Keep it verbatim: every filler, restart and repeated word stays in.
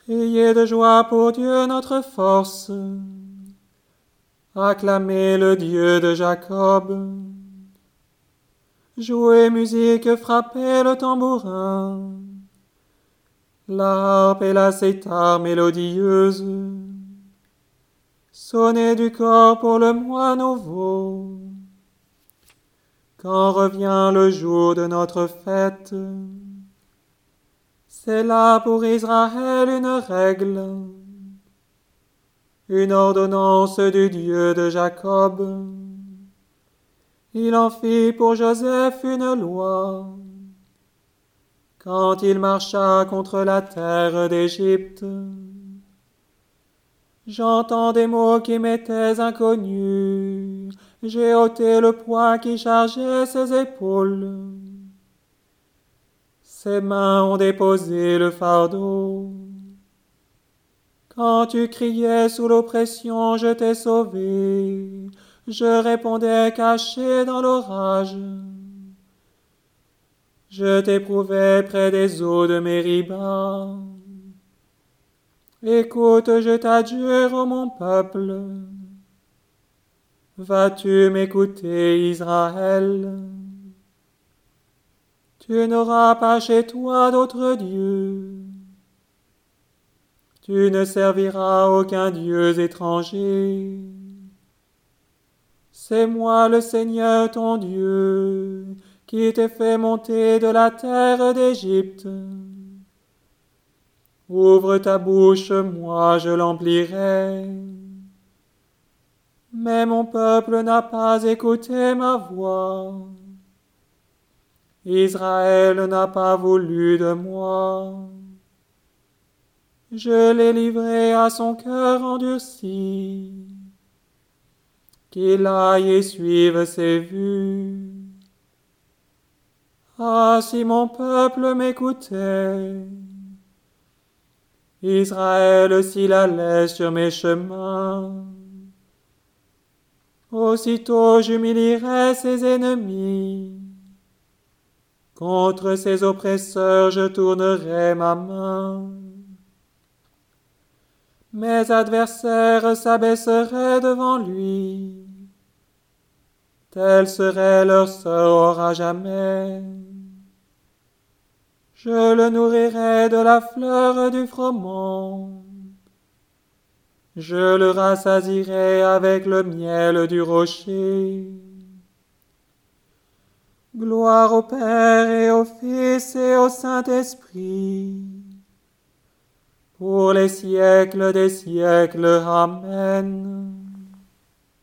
Criez de joie pour Dieu notre force. Acclamez le Dieu de Jacob. Jouez musique, frappez le tambourin, la harpe et la cithare mélodieuse. Sonnez du cor pour le mois nouveau, quand revient le jour de notre fête. C'est là pour Israël une règle, une ordonnance du Dieu de Jacob. Il en fit pour Joseph une loi, quand il marcha contre la terre d'Égypte. J'entends des mots qui m'étaient inconnus, j'ai ôté le poids qui chargeait ses épaules. Ses mains ont déposé le fardeau. Quand tu criais sous l'oppression, je t'ai sauvé. Je répondais caché dans l'orage. Je t'éprouvais près des eaux de Mériba. Écoute, je t'adjure, ô mon peuple. Vas-tu m'écouter, Israël? Tu n'auras pas chez toi d'autre Dieu. Tu ne serviras aucun Dieu étranger. C'est moi le Seigneur ton Dieu, qui t'ai fait monter de la terre d'Égypte. Ouvre ta bouche, moi je l'emplirai. Mais mon peuple n'a pas écouté ma voix. Israël n'a pas voulu de moi. Je l'ai livré à son cœur endurci, qu'il aille et suive ses vues. Ah, si mon peuple m'écoutait, Israël s'il allait sur mes chemins, aussitôt j'humilierais ses ennemis. Contre ses oppresseurs je tournerai ma main. Mes adversaires s'abaisseraient devant lui. Tel serait leur sort à jamais. Je le nourrirai de la fleur du froment. Je le rassasierai avec le miel du rocher. Gloire au Père et au Fils et au Saint-Esprit, pour les siècles des siècles. Amen.